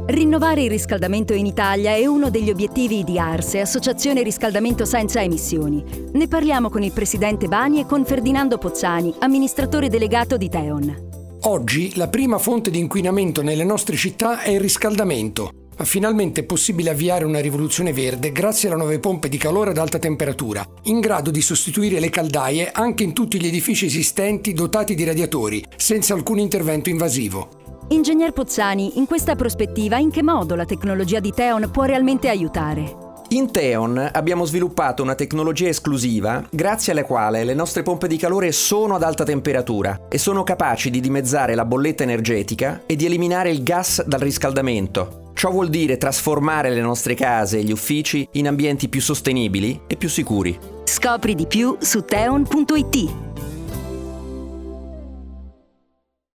Rinnovare il riscaldamento in Italia è uno degli obiettivi di ARSE, Associazione Riscaldamento Senza Emissioni. Ne parliamo con il presidente Bani e con Ferdinando Pozzani, amministratore delegato di Teon. Oggi la prima fonte di inquinamento nelle nostre città è il riscaldamento, ma finalmente è possibile avviare una rivoluzione verde grazie alle nuove pompe di calore ad alta temperatura, in grado di sostituire le caldaie anche in tutti gli edifici esistenti dotati di radiatori, senza alcun intervento invasivo. Ingegner Pozzani, in questa prospettiva, in che modo la tecnologia di Teon può realmente aiutare? In Teon abbiamo sviluppato una tecnologia esclusiva grazie alla quale le nostre pompe di calore sono ad alta temperatura e sono capaci di dimezzare la bolletta energetica e di eliminare il gas dal riscaldamento. Ciò vuol dire trasformare le nostre case e gli uffici in ambienti più sostenibili e più sicuri. Scopri di più su teon.it.